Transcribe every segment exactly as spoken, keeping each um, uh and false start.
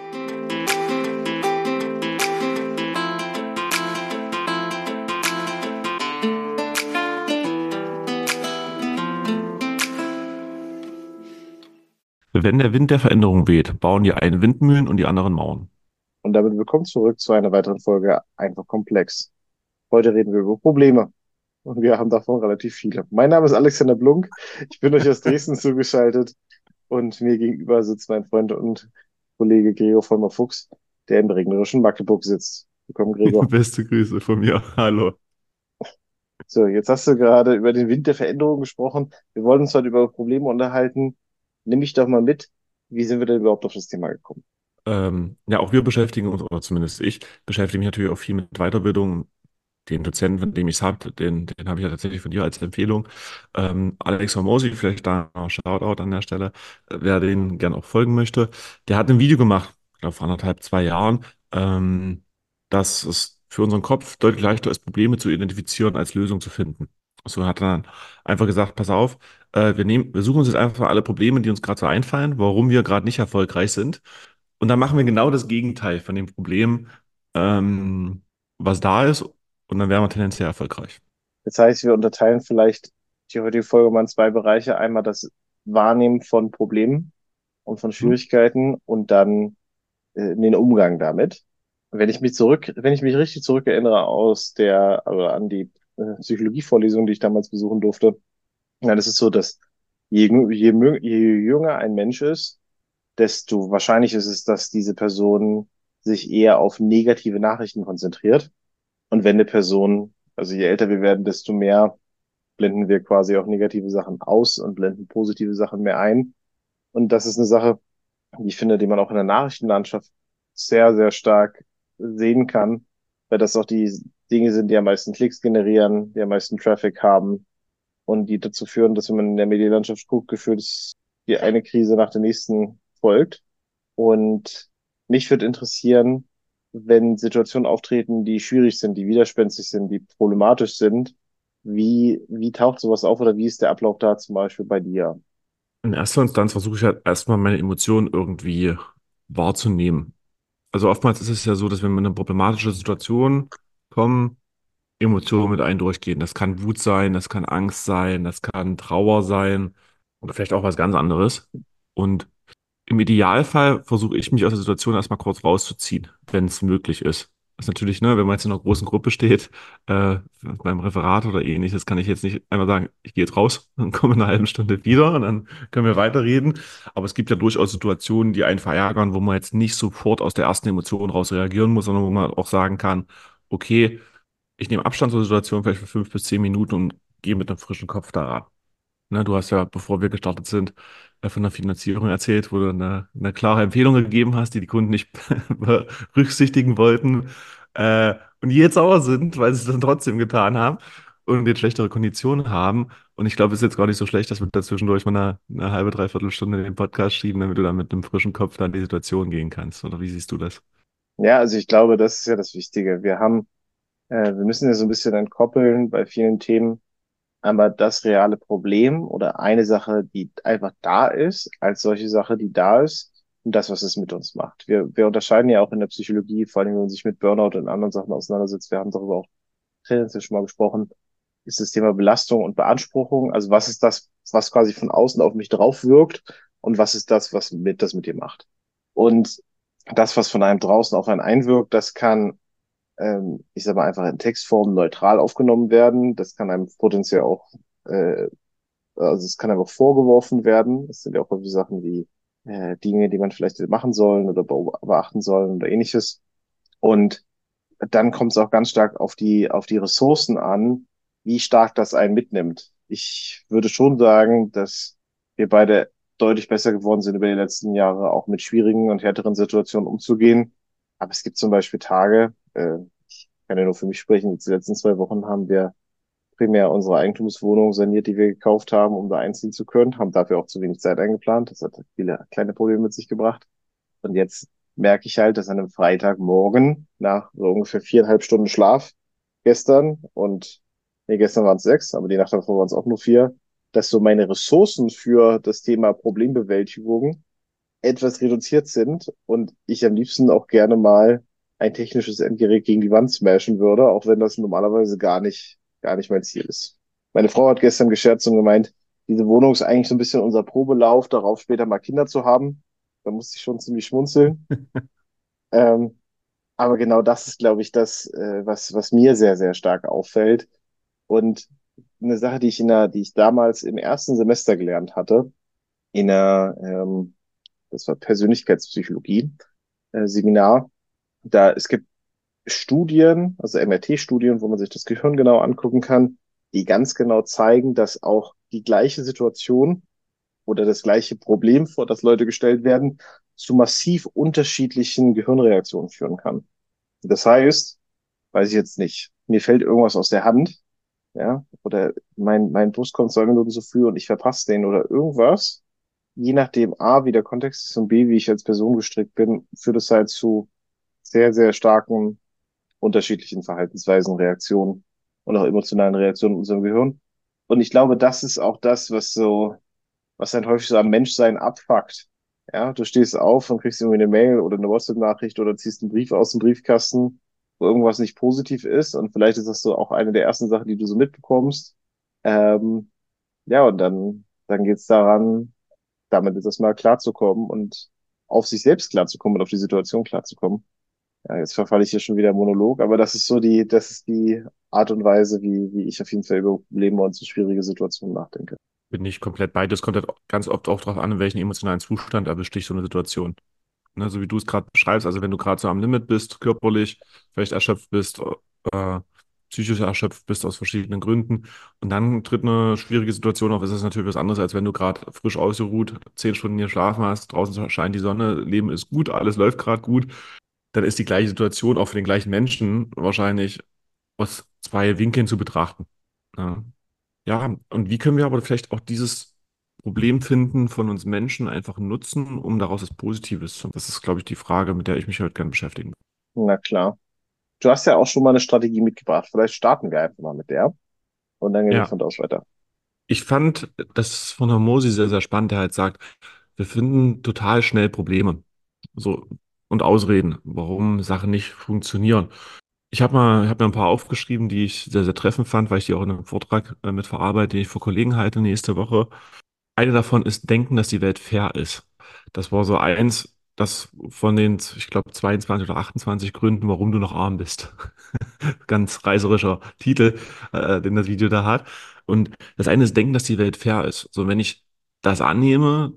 Wenn der Wind der Veränderung weht, bauen die einen Windmühlen und die anderen Mauern. Und damit willkommen zurück zu einer weiteren Folge Einfach komplex. Heute reden wir über Probleme und wir haben davon relativ viele. Mein Name ist Alexander Blunk, ich bin euch aus Dresden zugeschaltet und mir gegenüber sitzt mein Freund und Kollege Gregor Vollmer-Fuchs, der im regnerischen Magdeburg sitzt. Willkommen, Gregor. Beste Grüße von mir. Hallo. So, jetzt hast du gerade über den Wind der Veränderung gesprochen. Wir wollen uns heute über Probleme unterhalten. Nimm mich doch mal mit. Wie sind wir denn überhaupt auf das Thema gekommen? Ähm, ja, auch wir beschäftigen uns, oder zumindest ich, beschäftige mich natürlich auch viel mit Weiterbildung. Den Dozenten, von dem ich es habe, den, den habe ich ja tatsächlich von dir als Empfehlung. Ähm, Alex Hormozy, vielleicht da noch Shoutout an der Stelle, äh, wer den gern auch folgen möchte. Der hat ein Video gemacht, ich glaube vor anderthalb, zwei Jahren, ähm, dass es für unseren Kopf deutlich leichter ist, Probleme zu identifizieren, als Lösungen zu finden. So hat er dann einfach gesagt, pass auf, äh, wir nehmen, wir suchen uns jetzt einfach alle Probleme, die uns gerade so einfallen, warum wir gerade nicht erfolgreich sind. Und dann machen wir genau das Gegenteil von dem Problem, ähm, was da ist, und dann wären wir tendenziell erfolgreich. Das heißt, wir unterteilen vielleicht die heutige Folge mal in zwei Bereiche. Einmal das Wahrnehmen von Problemen und von Hm? Schwierigkeiten und dann äh, den Umgang damit. Wenn ich mich zurück, wenn ich mich richtig zurückerinnere aus der, oder an die äh, Psychologievorlesung, die ich damals besuchen durfte, dann ist es so, dass je, jü- je, mü- je jünger ein Mensch ist, desto wahrscheinlich ist es, dass diese Person sich eher auf negative Nachrichten konzentriert. Und wenn eine Person, also je älter wir werden, desto mehr blenden wir quasi auch negative Sachen aus und blenden positive Sachen mehr ein. Und das ist eine Sache, die ich finde, die man auch in der Nachrichtenlandschaft sehr, sehr stark sehen kann, weil das auch die Dinge sind, die am meisten Klicks generieren, die am meisten Traffic haben und die dazu führen, dass wenn man in der Medienlandschaft guckt, gefühlt ist die eine Krise nach der nächsten folgt. Und mich würde interessieren, wenn Situationen auftreten, die schwierig sind, die widerspenstig sind, die problematisch sind, wie, wie taucht sowas auf oder wie ist der Ablauf da zum Beispiel bei dir? In erster Instanz versuche ich halt erstmal meine Emotionen irgendwie wahrzunehmen. Also oftmals ist es ja so, dass wenn wir in eine problematische Situation kommen, Emotionen mit einem durchgehen. Das kann Wut sein, das kann Angst sein, das kann Trauer sein oder vielleicht auch was ganz anderes. Und im Idealfall versuche ich mich aus der Situation erstmal kurz rauszuziehen, wenn es möglich ist. Das ist natürlich, ne, wenn man jetzt in einer großen Gruppe steht, äh, beim Referat oder ähnliches, kann ich jetzt nicht einmal sagen, ich gehe jetzt raus, dann komme in einer halben Stunde wieder und dann können wir weiterreden. Aber es gibt ja durchaus Situationen, die einen verärgern, wo man jetzt nicht sofort aus der ersten Emotion raus reagieren muss, sondern wo man auch sagen kann, okay, ich nehme Abstand zur Situation vielleicht für fünf bis zehn Minuten und gehe mit einem frischen Kopf da ran. Ne, du hast ja, bevor wir gestartet sind, äh, von der Finanzierung erzählt, wo du eine, eine klare Empfehlung gegeben hast, die die Kunden nicht berücksichtigen wollten, äh, und die jetzt sauer sind, weil sie es dann trotzdem getan haben und jetzt schlechtere Konditionen haben. Und ich glaube, es ist jetzt gar nicht so schlecht, dass wir da zwischendurch mal eine, eine halbe, dreiviertel Stunde den Podcast schieben, damit du dann mit einem frischen Kopf dann in die Situation gehen kannst. Oder wie siehst du das? Ja, also ich glaube, das ist ja das Wichtige. Wir haben, äh, wir müssen ja so ein bisschen entkoppeln bei vielen Themen. Einmal das reale Problem oder eine Sache, die einfach da ist, als solche Sache, die da ist und das, was es mit uns macht. Wir, wir unterscheiden ja auch in der Psychologie, vor allem wenn man sich mit Burnout und anderen Sachen auseinandersetzt. Wir haben darüber auch tendenziell schon mal gesprochen, ist das Thema Belastung und Beanspruchung. Also was ist das, was quasi von außen auf mich drauf wirkt und was ist das, was mit, das mit dir macht? Und das, was von einem draußen auf einen einwirkt, das kann, ähm, ich sag mal, einfach in Textform neutral aufgenommen werden. Das kann einem potenziell auch, äh, also es kann einfach vorgeworfen werden. Das sind ja auch häufig Sachen wie äh, Dinge, die man vielleicht hätte machen sollen oder beachten sollen oder ähnliches. Und dann kommt es auch ganz stark auf die, auf die Ressourcen an, wie stark das einen mitnimmt. Ich würde schon sagen, dass wir beide deutlich besser geworden sind über die letzten Jahre, auch mit schwierigen und härteren Situationen umzugehen. Aber es gibt zum Beispiel Tage, äh, ich kann ja nur für mich sprechen, jetzt die letzten zwei Wochen haben wir primär unsere Eigentumswohnung saniert, die wir gekauft haben, um da einziehen zu können, haben dafür auch zu wenig Zeit eingeplant. Das hat viele kleine Probleme mit sich gebracht. Und jetzt merke ich halt, dass an einem Freitagmorgen nach so ungefähr viereinhalb Stunden Schlaf gestern und nee, gestern waren es sechs, aber die Nacht davor waren es auch nur vier, dass so meine Ressourcen für das Thema Problembewältigung etwas reduziert sind und ich am liebsten auch gerne mal ein technisches Endgerät gegen die Wand smashen würde, auch wenn das normalerweise gar nicht, gar nicht mein Ziel ist. Meine Frau hat gestern gescherzt und gemeint, diese Wohnung ist eigentlich so ein bisschen unser Probelauf darauf, später mal Kinder zu haben. Da musste ich schon ziemlich schmunzeln. Ähm, aber genau das ist, glaube ich, das, äh, was, was mir sehr, sehr stark auffällt. Und eine Sache, die ich in der, die ich damals im ersten Semester gelernt hatte, in der, ähm, das war Persönlichkeitspsychologie, äh, Seminar. Da, es gibt Studien, also M R T-Studien, wo man sich das Gehirn genau angucken kann, die ganz genau zeigen, dass auch die gleiche Situation oder das gleiche Problem, vor das Leute gestellt werden, zu massiv unterschiedlichen Gehirnreaktionen führen kann. Das heißt, weiß ich jetzt nicht, mir fällt irgendwas aus der Hand, ja, oder mein, mein Bus kommt zwei Minuten zu früh und ich verpasse den oder irgendwas. Je nachdem, A, wie der Kontext ist und B, wie ich als Person gestrickt bin, führt es halt zu sehr, sehr starken unterschiedlichen Verhaltensweisen, Reaktionen und auch emotionalen Reaktionen in unserem Gehirn. Und ich glaube, das ist auch das, was so, was dann häufig so am Menschsein abfuckt. Ja, du stehst auf und kriegst irgendwie eine Mail oder eine WhatsApp-Nachricht oder ziehst einen Brief aus dem Briefkasten, wo irgendwas nicht positiv ist. Und vielleicht ist das so auch eine der ersten Sachen, die du so mitbekommst. Ähm, ja, und dann, dann geht's daran, damit ist das mal klarzukommen und auf sich selbst klarzukommen und auf die Situation klarzukommen. Ja, jetzt verfalle ich hier schon wieder im Monolog, aber das ist so die, das ist die Art und Weise, wie, wie ich auf jeden Fall über Probleme und so schwierige Situationen nachdenke. Bin ich komplett bei dir. Es kommt halt ganz oft auch darauf an, in welchem emotionalen Zustand erwischt dich so eine Situation. Ne, so wie du es gerade beschreibst, also wenn du gerade so am Limit bist, körperlich, vielleicht erschöpft bist, äh, psychisch erschöpft bist aus verschiedenen Gründen und dann tritt eine schwierige Situation auf, ist es natürlich was anderes, als wenn du gerade frisch ausgeruht, zehn Stunden geschlafen hast, draußen scheint die Sonne, Leben ist gut, alles läuft gerade gut, dann ist die gleiche Situation auch für den gleichen Menschen wahrscheinlich aus zwei Winkeln zu betrachten. Ja. Ja, und wie können wir aber vielleicht auch dieses Problem finden von uns Menschen einfach nutzen, um daraus das Positives zu machen? Das ist, glaube ich, die Frage, mit der ich mich heute gerne beschäftigen will. Na klar. Du hast ja auch schon mal eine Strategie mitgebracht. Vielleicht starten wir einfach mal mit der und dann gehen wir Ja, von da aus weiter. ich fand das von Hormozy sehr, sehr spannend, der halt sagt, wir finden total schnell Probleme so, und Ausreden, warum Sachen nicht funktionieren. Ich habe mal, hab mir ein paar aufgeschrieben, die ich sehr, sehr treffend fand, weil ich die auch in einem Vortrag äh, mit verarbeite, den ich vor Kollegen halte nächste Woche. Eine davon ist Denken, dass die Welt fair ist. Das war so eins, das von den, ich glaube, zweiundzwanzig oder achtundzwanzig Gründen, warum du noch arm bist. Ganz reißerischer Titel, äh, den das Video da hat. Und das eine ist Denken, dass die Welt fair ist. So, wenn ich das annehme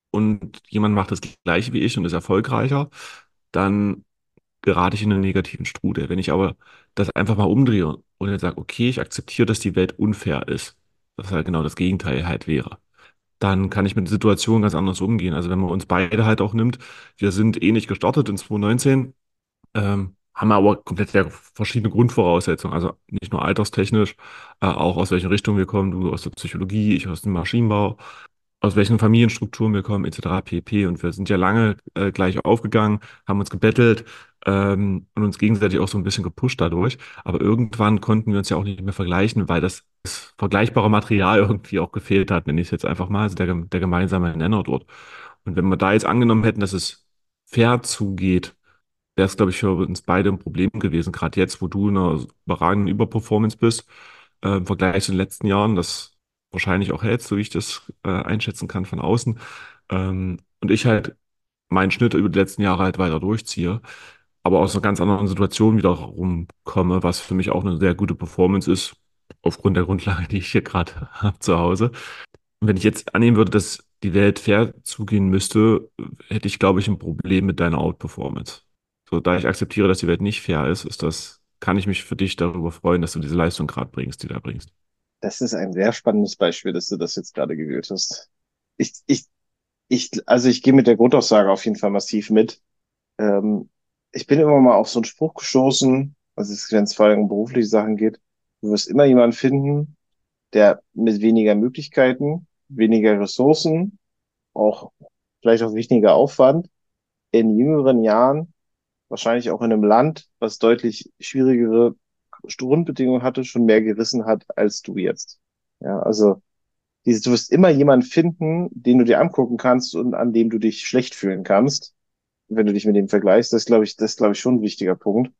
und jemand macht das Gleiche wie ich und ist erfolgreicher, dann gerate ich in einen negativen Strudel. Wenn ich aber das einfach mal umdrehe und jetzt sage, okay, ich akzeptiere, dass die Welt unfair ist, was halt genau das Gegenteil halt wäre, dann kann ich mit der Situation ganz anders umgehen. Also wenn man uns beide halt auch nimmt, wir sind ähnlich gestartet in zwanzig neunzehn, ähm, haben aber komplett sehr verschiedene Grundvoraussetzungen. Also nicht nur alterstechnisch, äh, auch aus welcher Richtung wir kommen. Du aus der Psychologie, ich aus dem Maschinenbau, aus welchen Familienstrukturen wir kommen, et cetera pp. Und wir sind ja lange äh, gleich aufgegangen, haben uns gebettelt ähm, und uns gegenseitig auch so ein bisschen gepusht dadurch. Aber irgendwann konnten wir uns ja auch nicht mehr vergleichen, weil das, das vergleichbare Material irgendwie auch gefehlt hat, nenne ich es jetzt einfach mal, also der, gem- der gemeinsame Nenner dort. Und wenn wir da jetzt angenommen hätten, dass es fair zugeht, wäre es, glaube ich, für uns beide ein Problem gewesen. Gerade jetzt, wo du in einer überragenden Überperformance bist, äh, im Vergleich zu den letzten Jahren, das wahrscheinlich auch hältst, so wie ich das äh, einschätzen kann von außen. Ähm, und ich halt meinen Schnitt über die letzten Jahre halt weiter durchziehe, aber aus einer ganz anderen Situation wieder rumkomme, was für mich auch eine sehr gute Performance ist, aufgrund der Grundlage, die ich hier gerade habe zu Hause. Und wenn ich jetzt annehmen würde, dass die Welt fair zugehen müsste, hätte ich, glaube ich, ein Problem mit deiner Outperformance. So, da ich akzeptiere, dass die Welt nicht fair ist, ist das, kann ich mich für dich darüber freuen, dass du diese Leistung gerade bringst, die du da bringst. Das ist ein sehr spannendes Beispiel, dass du das jetzt gerade gewählt hast. Ich, ich, ich, also ich gehe mit der Grundaussage auf jeden Fall massiv mit. Ähm, Ich bin immer mal auf so einen Spruch gestoßen, also es- wenn es vor allem um berufliche Sachen geht. Du wirst immer jemanden finden, der mit weniger Möglichkeiten, weniger Ressourcen, auch vielleicht auch weniger Aufwand in jüngeren Jahren, wahrscheinlich auch in einem Land, was deutlich schwierigere Grundbedingungen hatte, schon mehr gerissen hat als du jetzt. Ja, also Dieses, du wirst immer jemanden finden, den du dir angucken kannst und an dem du dich schlecht fühlen kannst, wenn du dich mit dem vergleichst. Das glaube ich, das ist, glaube ich, schon ein wichtiger Punkt.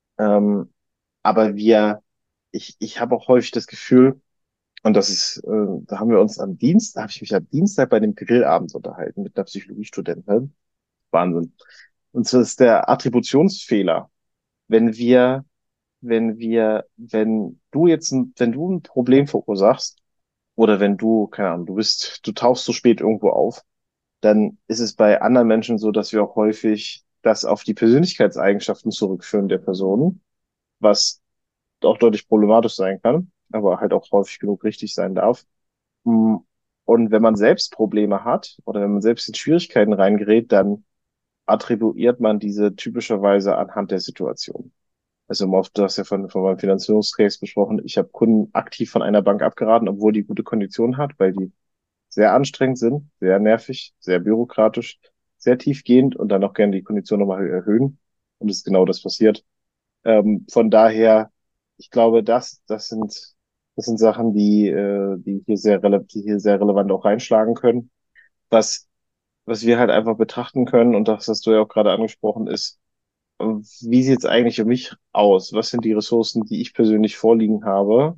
Ähm, aber wir, ich, ich habe auch häufig das Gefühl, und das ist, äh, da haben wir uns am Dienst, da habe ich mich am Dienstag bei dem Grillabend unterhalten mit einer Psychologiestudentin. Wahnsinn. Und zwar ist der Attributionsfehler. Wenn wir, wenn wir, wenn du jetzt, ein, wenn du ein Problem verursachst, oder wenn du, keine Ahnung, du bist, du tauchst so spät irgendwo auf, dann ist es bei anderen Menschen so, dass wir auch häufig das auf die Persönlichkeitseigenschaften zurückführen der Person, was auch deutlich problematisch sein kann, aber halt auch häufig genug richtig sein darf. Mm, Und wenn man selbst Probleme hat oder wenn man selbst in Schwierigkeiten reingerät, dann attribuiert man diese typischerweise anhand der Situation. Also um oft, du hast ja von, von meinem Finanzierungscase besprochen, ich habe Kunden aktiv von einer Bank abgeraten, obwohl die gute Konditionen hat, weil die sehr anstrengend sind, sehr nervig, sehr bürokratisch, sehr tiefgehend und dann auch gerne die Kondition nochmal erhöhen. Und es ist genau das passiert. Ähm, von daher, ich glaube, das, das sind, das sind Sachen, die, äh, die hier sehr rele die hier sehr relevant auch reinschlagen können. Was, was wir halt einfach betrachten können, und das hast du ja auch gerade angesprochen, ist, äh, wie sieht es eigentlich für mich aus? Was sind die Ressourcen, die ich persönlich vorliegen habe?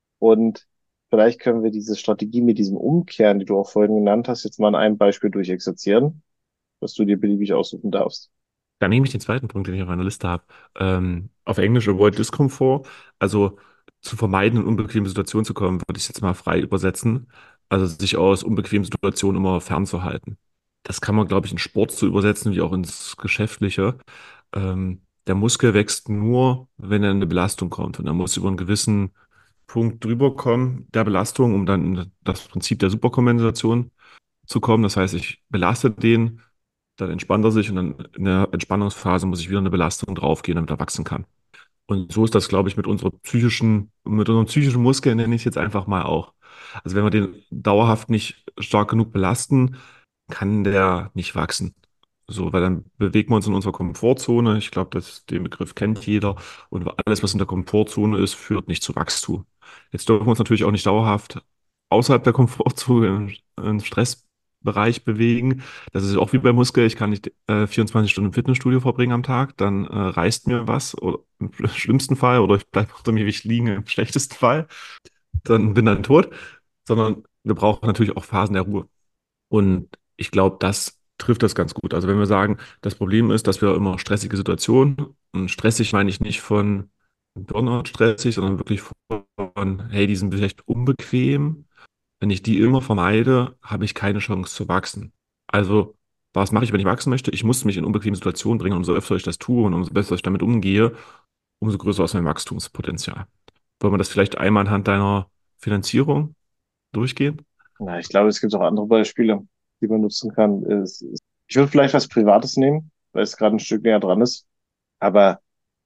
Und vielleicht können wir diese Strategie mit diesem Umkehren, die du auch vorhin genannt hast, jetzt mal an einem Beispiel durchexerzieren, was du dir beliebig aussuchen darfst. Da nehme ich den zweiten Punkt, den ich auf meiner Liste habe. Ähm, auf Englisch Avoid Discomfort. Also zu vermeiden, in unbequeme Situationen zu kommen, würde ich es jetzt mal frei übersetzen. Also sich aus unbequemen Situationen immer fernzuhalten. Das kann man, glaube ich, in Sport so übersetzen, wie auch ins Geschäftliche. Ähm, der Muskel wächst nur, wenn er in eine Belastung kommt. Und er muss über einen gewissen Punkt drüber kommen, der Belastung, um dann in das Prinzip der Superkompensation zu kommen. Das heißt, ich belaste den, dann entspannt er sich und dann in der Entspannungsphase muss ich wieder eine Belastung draufgehen, damit er wachsen kann. Und so ist das, glaube ich, mit unserer psychischen, mit unserem psychischen Muskel, nenne ich es jetzt einfach mal auch. Also wenn wir den dauerhaft nicht stark genug belasten, kann der nicht wachsen. So, weil dann bewegen wir uns in unserer Komfortzone. Ich glaube, dass den Begriff kennt jeder. Und alles, was in der Komfortzone ist, führt nicht zu Wachstum. Jetzt dürfen wir uns natürlich auch nicht dauerhaft außerhalb der Komfortzone im, im Stressbereich bewegen. Das ist auch wie beim Muskel. Ich kann nicht äh, vierundzwanzig Stunden im Fitnessstudio verbringen am Tag. Dann äh, reißt mir was, oder im schlimmsten Fall, oder ich bleibe unter mir Gewicht liegen im schlechtesten Fall. Dann bin dann tot. Sondern wir brauchen natürlich auch Phasen der Ruhe. Und ich glaube, das trifft das ganz gut. Also wenn wir sagen, das Problem ist, dass wir immer stressige Situationen, und stressig meine ich nicht von Burnout stressig, sondern wirklich von, hey, die sind vielleicht unbequem. Wenn ich die immer vermeide, habe ich keine Chance zu wachsen. Also, was mache ich, wenn ich wachsen möchte? Ich muss mich in unbequeme Situationen bringen. Umso öfter ich das tue und umso besser ich damit umgehe, umso größer ist mein Wachstumspotenzial. Wollen wir das vielleicht einmal anhand deiner Finanzierung durchgehen? Na, ich glaube, es gibt auch andere Beispiele, die man nutzen kann. Es, es, ich würde vielleicht was Privates nehmen, weil es gerade ein Stück näher dran ist. Aber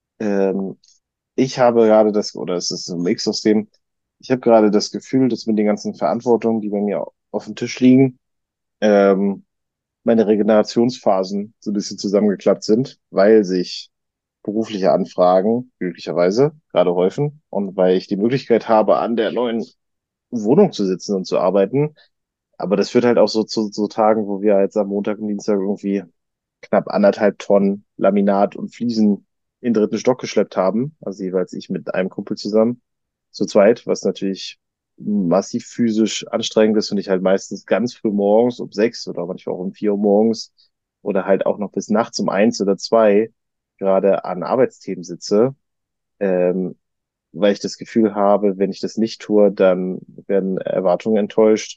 ähm, ich habe gerade das, oder es ist ein Mix aus dem, ich habe gerade das Gefühl, dass mit den ganzen Verantwortungen, die bei mir auf dem Tisch liegen, ähm, meine Regenerationsphasen so ein bisschen zusammengeklappt sind, weil sich berufliche Anfragen glücklicherweise gerade häufen und weil ich die Möglichkeit habe, an der neuen Wohnung zu sitzen und zu arbeiten. Aber das führt halt auch so zu so Tagen, wo wir jetzt am Montag und Dienstag irgendwie knapp anderthalb Tonnen Laminat und Fliesen in den dritten Stock geschleppt haben. Also jeweils ich mit einem Kumpel zusammen, zu zweit, was natürlich massiv physisch anstrengend ist und ich halt meistens ganz früh morgens um sechs oder manchmal auch um vier Uhr morgens oder halt auch noch bis nachts um eins oder zwei gerade an Arbeitsthemen sitze, ähm, weil ich das Gefühl habe, wenn ich das nicht tue, dann werden Erwartungen enttäuscht,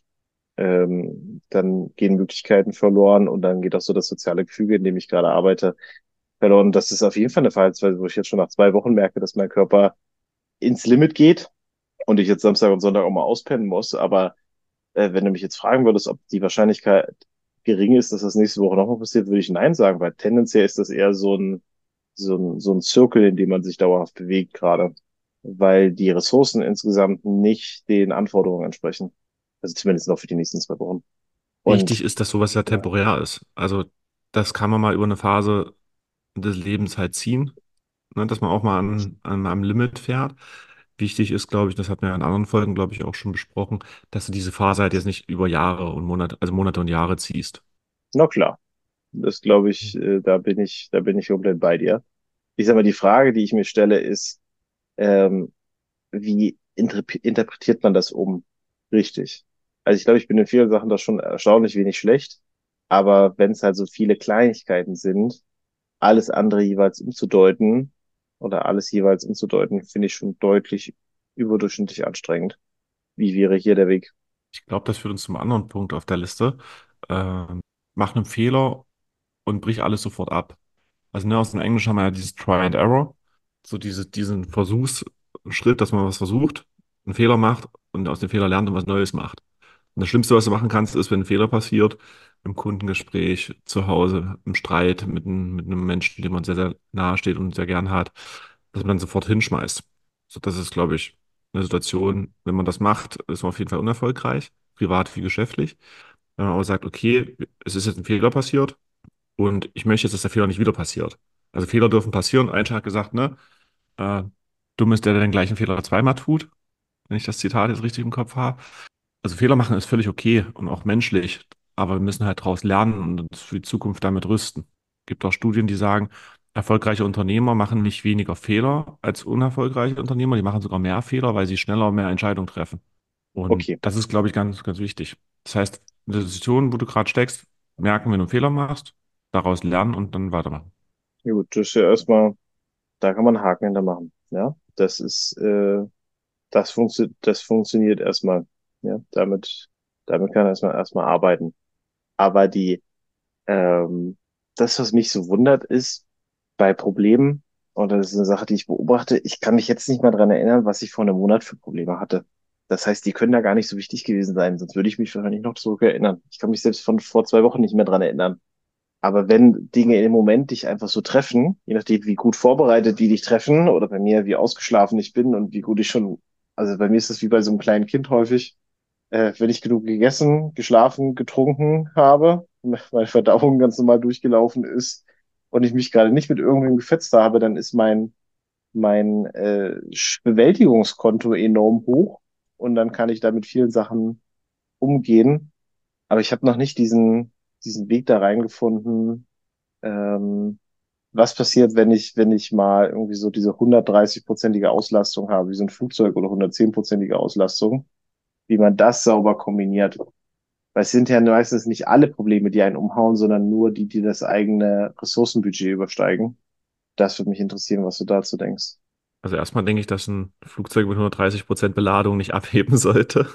ähm, dann gehen Möglichkeiten verloren und dann geht auch so das soziale Gefüge, in dem ich gerade arbeite, verloren. Das ist auf jeden Fall eine Verhaltensweise, wo ich jetzt schon nach zwei Wochen merke, dass mein Körper ins Limit geht und ich jetzt Samstag und Sonntag auch mal auspennen muss. Aber äh, wenn du mich jetzt fragen würdest, ob die Wahrscheinlichkeit gering ist, dass das nächste Woche nochmal passiert, würde ich nein sagen, weil tendenziell ist das eher so ein, so ein, so ein Zirkel, in dem man sich dauerhaft bewegt gerade, weil die Ressourcen insgesamt nicht den Anforderungen entsprechen. Also zumindest noch für die nächsten zwei Wochen. Und Wichtig ist, dass sowas ja ja, temporär ist. Also das kann man mal über eine Phase des Lebens halt ziehen, ne, dass man auch mal an, an einem Limit fährt. Wichtig ist, glaube ich, das hatten wir ja in anderen Folgen, glaube ich, auch schon besprochen, dass du diese Phase halt jetzt nicht über Jahre und Monate, also Monate und Jahre ziehst. Na klar, das glaube ich, äh, da bin ich, da bin ich komplett bei dir. Ich sag mal, die Frage, die ich mir stelle, ist, ähm, wie interp- interpretiert man das um? Richtig. Also ich glaube, ich bin in vielen Sachen da schon erstaunlich wenig schlecht. Aber wenn es halt so viele Kleinigkeiten sind, alles andere jeweils umzudeuten oder alles jeweils umzudeuten, finde ich schon deutlich überdurchschnittlich anstrengend. Wie wäre hier der Weg? Ich glaube, das führt uns zum anderen Punkt auf der Liste. Ähm, Mach einen Fehler und brich alles sofort ab. Also ne, aus dem Englischen haben wir ja dieses Try and Error, so diese, diesen Versuchsschritt, dass man was versucht, einen Fehler macht und aus dem Fehler lernt und was Neues macht. Und das Schlimmste, was du machen kannst, ist, wenn ein Fehler passiert, im Kundengespräch, zu Hause, im Streit mit, einem- mit einem Menschen, dem man sehr, sehr nahe steht und sehr gern hat, dass man dann sofort hinschmeißt. So, das ist, glaube ich, eine Situation, wenn man das macht, ist man auf jeden Fall unerfolgreich, privat wie geschäftlich. Wenn man aber sagt, okay, es ist jetzt ein Fehler passiert, und ich möchte jetzt, dass der Fehler nicht wieder passiert. Also Fehler dürfen passieren. Einstein hat gesagt, ne? Äh, Dumm ist der, der den gleichen Fehler zweimal tut, wenn ich das Zitat jetzt richtig im Kopf habe. Also Fehler machen ist völlig okay und auch menschlich, aber wir müssen halt daraus lernen und uns für die Zukunft damit rüsten. Es gibt auch Studien, die sagen, erfolgreiche Unternehmer machen nicht weniger Fehler als unerfolgreiche Unternehmer, die machen sogar mehr Fehler, weil sie schneller mehr Entscheidungen treffen. Und Okay, das ist, glaube ich, ganz, ganz wichtig. Das heißt, in der Situation, wo du gerade steckst, merken, wenn du einen Fehler machst, daraus lernen und dann weitermachen. ja gut, das ist ja erstmal, da kann man einen Haken hintermachen. Ja, das ist, äh, das funktio das funktioniert erstmal. Ja, damit, damit kann er erstmal erstmal arbeiten. Aber die, ähm, das, was mich so wundert, ist bei Problemen, und das ist eine Sache, die ich beobachte, ich kann mich jetzt nicht mehr dran erinnern, was ich vor einem Monat für Probleme hatte. Das heißt, die können da gar nicht so wichtig gewesen sein, sonst würde ich mich wahrscheinlich noch zurück erinnern. Ich kann mich selbst von vor zwei Wochen nicht mehr dran erinnern. Aber wenn Dinge im Moment dich einfach so treffen, je nachdem, wie gut vorbereitet die dich treffen oder bei mir, wie ausgeschlafen ich bin und wie gut ich schon, also bei mir ist das wie bei so einem kleinen Kind häufig, äh, wenn ich genug gegessen, geschlafen, getrunken habe, meine Verdauung ganz normal durchgelaufen ist und ich mich gerade nicht mit irgendwem gefetzt habe, dann ist mein, mein äh, Bewältigungskonto enorm hoch und dann kann ich da mit vielen Sachen umgehen. Aber ich habe noch nicht diesen, diesen Weg da reingefunden, ähm, was passiert, wenn ich, wenn ich mal irgendwie so diese hundertdreißig-prozentige Auslastung habe, wie so ein Flugzeug oder hundertzehn-prozentige Auslastung, wie man das sauber kombiniert. Weil es sind ja meistens nicht alle Probleme, die einen umhauen, sondern nur die, die das eigene Ressourcenbudget übersteigen. Das würde mich interessieren, was du dazu denkst. Also erstmal denke ich, dass ein Flugzeug mit hundertdreißig Prozent Beladung nicht abheben sollte.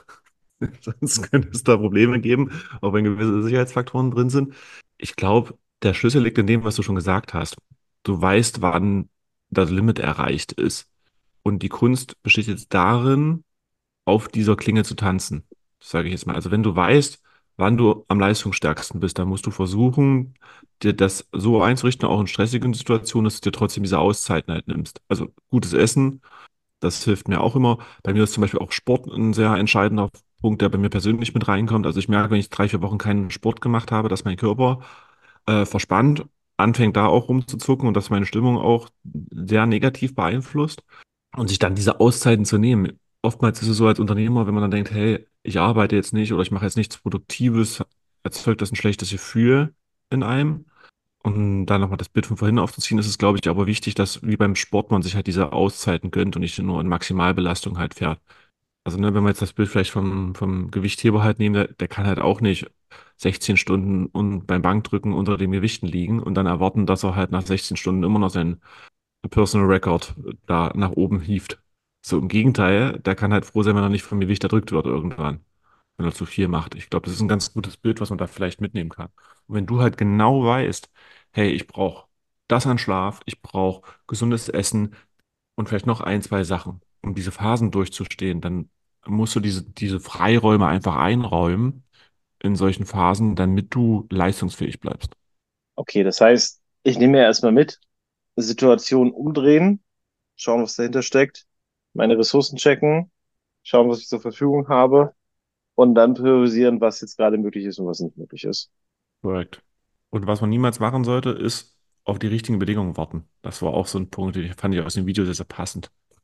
Sonst könnte es da Probleme geben, auch wenn gewisse Sicherheitsfaktoren drin sind. Ich glaube, der Schlüssel liegt in dem, was du schon gesagt hast. Du weißt, wann das Limit erreicht ist. Und die Kunst besteht jetzt darin, auf dieser Klinge zu tanzen, sage ich jetzt mal. Also wenn du weißt, wann du am leistungsstärksten bist, dann musst du versuchen, dir das so einzurichten, auch in stressigen Situationen, dass du dir trotzdem diese Auszeiten halt nimmst. Also gutes Essen, das hilft mir auch immer. Bei mir ist zum Beispiel auch Sport ein sehr entscheidender Punkt, der bei mir persönlich mit reinkommt. Also ich merke, wenn ich drei, vier Wochen keinen Sport gemacht habe, dass mein Körper äh, verspannt, anfängt da auch rumzuzucken und dass meine Stimmung auch sehr negativ beeinflusst. Und sich dann diese Auszeiten zu nehmen. Oftmals ist es so als Unternehmer, wenn man dann denkt, hey, ich arbeite jetzt nicht oder ich mache jetzt nichts Produktives, erzeugt das ein schlechtes Gefühl in einem. Und dann nochmal das Bild von vorhin aufzuziehen, ist es, glaube ich, aber wichtig, dass wie beim Sport man sich halt diese Auszeiten gönnt und nicht nur in Maximalbelastung halt fährt. Also, ne, wenn wir jetzt das Bild vielleicht vom, vom Gewichtheber halt nehmen, der, der kann halt auch nicht sechzehn Stunden und beim Bankdrücken unter den Gewichten liegen und dann erwarten, dass er halt nach sechzehn Stunden immer noch seinen Personal Record da nach oben hieft. So im Gegenteil, der kann halt froh sein, wenn er nicht vom Gewicht erdrückt wird irgendwann, wenn er zu viel macht. Ich glaube, das ist ein ganz gutes Bild, was man da vielleicht mitnehmen kann. Und wenn du halt genau weißt, hey, ich brauche das an Schlaf, ich brauche gesundes Essen und vielleicht noch ein, zwei Sachen, um diese Phasen durchzustehen, dann musst du diese, diese Freiräume einfach einräumen in solchen Phasen, damit du leistungsfähig bleibst. Okay, das heißt, ich nehme ja erstmal mit, Situation umdrehen, schauen, was dahinter steckt, meine Ressourcen checken, schauen, was ich zur Verfügung habe und dann priorisieren, was jetzt gerade möglich ist und was nicht möglich ist. Korrekt. Und was man niemals machen sollte, ist auf die richtigen Bedingungen warten. Das war auch so ein Punkt, den fand ich aus dem Video sehr, sehr passend.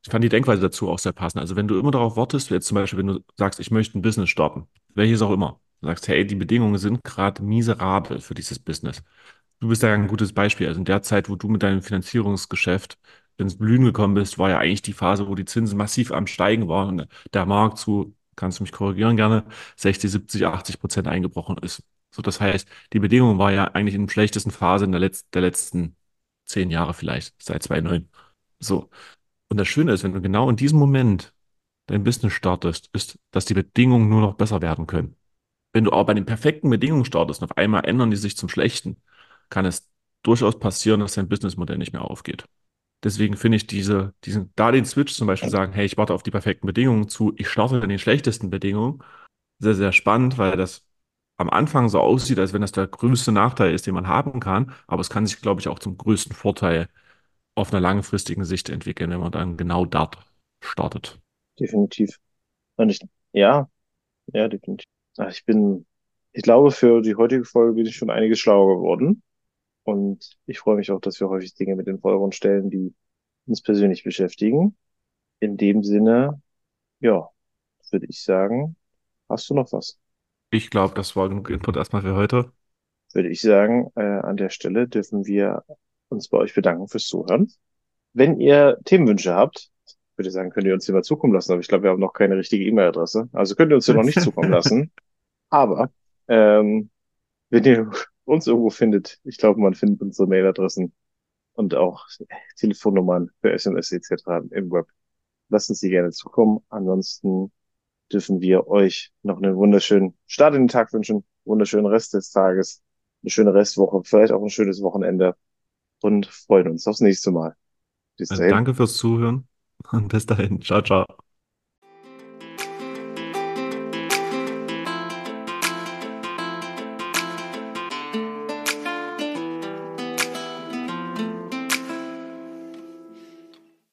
ich fand die Denkweise dazu auch sehr passend. Also wenn du immer darauf wartest, jetzt zum Beispiel, wenn du sagst, ich möchte ein Business starten, welches auch immer, du sagst, hey, die Bedingungen sind gerade miserabel für dieses Business. Du bist ja ein gutes Beispiel. Also in der Zeit, wo du mit deinem Finanzierungsgeschäft ins Blühen gekommen bist, war ja eigentlich die Phase, wo die Zinsen massiv am Steigen waren und der Markt zu, kannst du mich korrigieren gerne, sechzig, siebzig, achtzig Prozent eingebrochen ist. So, das heißt, die Bedingung war ja eigentlich in der schlechtesten Phase in der, Letz der letzten zehn Jahre vielleicht, seit zweitausendneun. So. Und das Schöne ist, wenn du genau in diesem Moment dein Business startest, ist, dass die Bedingungen nur noch besser werden können. Wenn du aber bei den perfekten Bedingungen startest und auf einmal ändern die sich zum Schlechten, kann es durchaus passieren, dass dein Businessmodell nicht mehr aufgeht. Deswegen finde ich diese, diesen, da den Switch zum Beispiel sagen, hey, ich warte auf die perfekten Bedingungen zu, ich starte in den schlechtesten Bedingungen, sehr, sehr spannend, weil das am Anfang so aussieht, als wenn das der größte Nachteil ist, den man haben kann. Aber es kann sich, glaube ich, auch zum größten Vorteil auf einer langfristigen Sicht entwickeln, wenn man dann genau dort startet. definitiv. Und ich, ja, ja, definitiv. Ach, ich bin, ich glaube, für die heutige Folge bin ich schon einiges schlauer geworden. Und ich freue mich auch, dass wir häufig Dinge mit den Vordergrund stellen, die uns persönlich beschäftigen. In dem Sinne, ja, würde ich sagen, hast du noch was? Ich glaube, das war genug Input erstmal für heute. Würde ich sagen, äh, an der Stelle dürfen wir uns bei euch bedanken fürs Zuhören. Wenn ihr Themenwünsche habt, würde ich sagen, könnt ihr uns die mal zukommen lassen. Aber ich glaube, wir haben noch keine richtige E-Mail-Adresse. Also könnt ihr uns die noch nicht zukommen lassen. Aber ähm, wenn ihr uns irgendwo findet, ich glaube, man findet unsere Mailadressen und auch Telefonnummern für S M S et cetera im Web. Lasst uns die gerne zukommen. Ansonsten dürfen wir euch noch einen wunderschönen Start in den Tag wünschen, wunderschönen Rest des Tages, eine schöne Restwoche, vielleicht auch ein schönes Wochenende und freuen uns aufs nächste Mal. Bis dahin. Danke fürs Zuhören und bis dahin. Ciao, ciao.